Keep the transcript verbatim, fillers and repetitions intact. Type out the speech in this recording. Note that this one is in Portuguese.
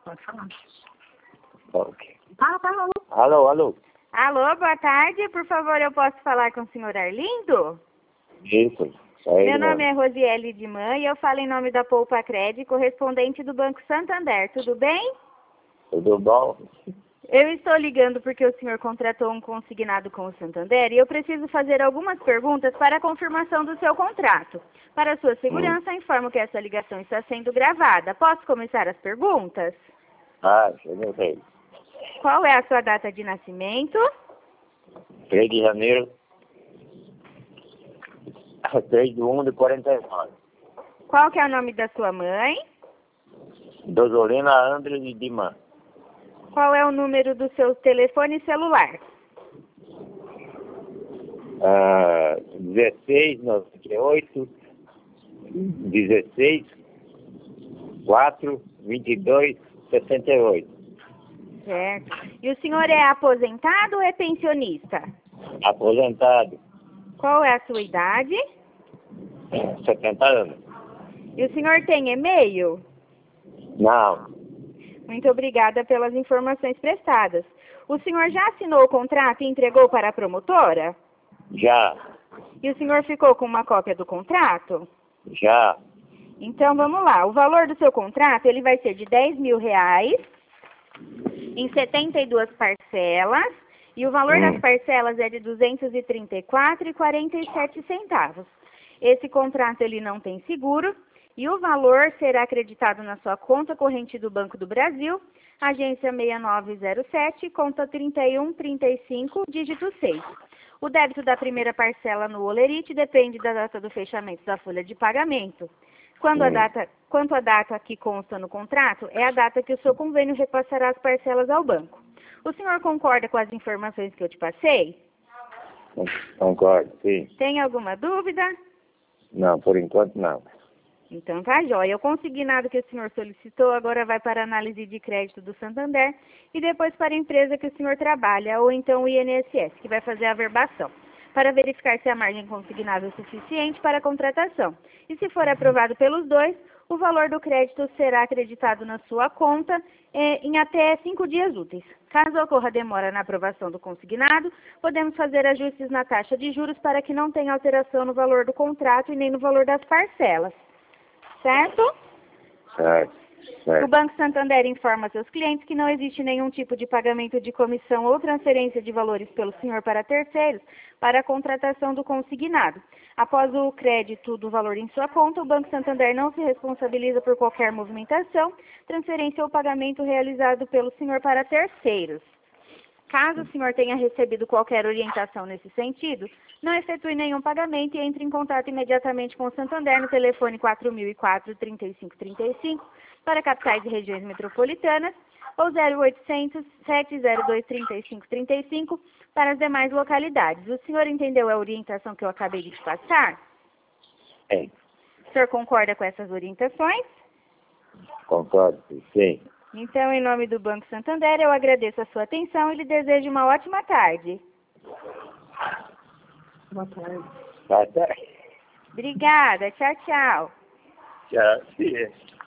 Pode falar. Ok. Fala, fala. Alô, alô. Alô, boa tarde. Por favor, eu posso falar com o senhor Arlindo? Isso. Aí, Meu nome mesmo. é Rosiele de Man e eu falo em nome da Poupa Cred, correspondente do Banco Santander. Tudo bem? Tudo bom? Eu estou ligando porque o senhor contratou um consignado com o Santander e eu preciso fazer algumas perguntas para a confirmação do seu contrato. Para sua segurança, Hum. informo que essa ligação está sendo gravada. Posso começar as perguntas? Ah, eu não sei. Qual é a sua data de nascimento? três de janeiro. três de um de quarenta e nove. Qual que é o nome da sua mãe? Dozolina Andres de Dimã. Qual é o número do seu telefone celular? Ah, dezesseis, noventa e oito, dezesseis, quatro, vinte e dois, sessenta e oito. Certo. E o senhor é aposentado ou é pensionista? Aposentado. Qual é a sua idade? setenta anos. E o senhor tem e-mail? Não, Muito obrigada pelas informações prestadas. O senhor já assinou o contrato e entregou para a promotora? já, E o senhor ficou com uma cópia do contrato? já. Então vamos lá. O valor do seu contrato ele vai ser de dez mil reais em setenta e duas parcelas. E o valor Hum. das parcelas é de duzentos e trinta e quatro reais e quarenta e sete centavos. Esse contrato ele não tem seguro e o valor será acreditado na sua conta corrente do Banco do Brasil, agência seis nove zero sete, conta trinta e um trinta e cinco, dígito seis. O débito da primeira parcela no Olerite depende da data do fechamento da folha de pagamento. Quando a Hum. data, quanto a data que consta no contrato, é a data que o seu convênio repassará as parcelas ao banco. O senhor concorda com as informações que eu te passei? Concordo, sim. Tem alguma dúvida? Não, por enquanto não. Então tá jóia. O consignado que o senhor solicitou agora vai para a análise de crédito do Santander e depois para a empresa que o senhor trabalha, ou então o I N S S, que vai fazer a averbação, para verificar se a margem consignada é suficiente para a contratação. E se for aprovado pelos dois, o valor do crédito será acreditado na sua conta eh, em até cinco dias úteis. Caso ocorra demora na aprovação do consignado, podemos fazer ajustes na taxa de juros para que não tenha alteração no valor do contrato e nem no valor das parcelas. Certo? Certo, O certo. Banco Santander informa seus clientes que não existe nenhum tipo de pagamento de comissão ou transferência de valores pelo senhor para terceiros para a contratação do consignado. Após o crédito do valor em sua conta, o Banco Santander não se responsabiliza por qualquer movimentação, transferência ou pagamento realizado pelo senhor para terceiros. Caso o senhor tenha recebido qualquer orientação nesse sentido, não efetue nenhum pagamento e entre em contato imediatamente com o Santander no telefone quatro mil e quatro, trinta e cinco trinta e cinco para capitais e regiões metropolitanas ou zero oitocentos, sete zero dois, trinta e cinco trinta e cinco para as demais localidades. O senhor entendeu a orientação que eu acabei de te passar? É, O senhor concorda com essas orientações? concordo, sim. Então, em nome do Banco Santander, eu agradeço a sua atenção e lhe desejo uma ótima tarde. Boa tarde. Tá, tá. Obrigada. Tchau, tchau. Tchau.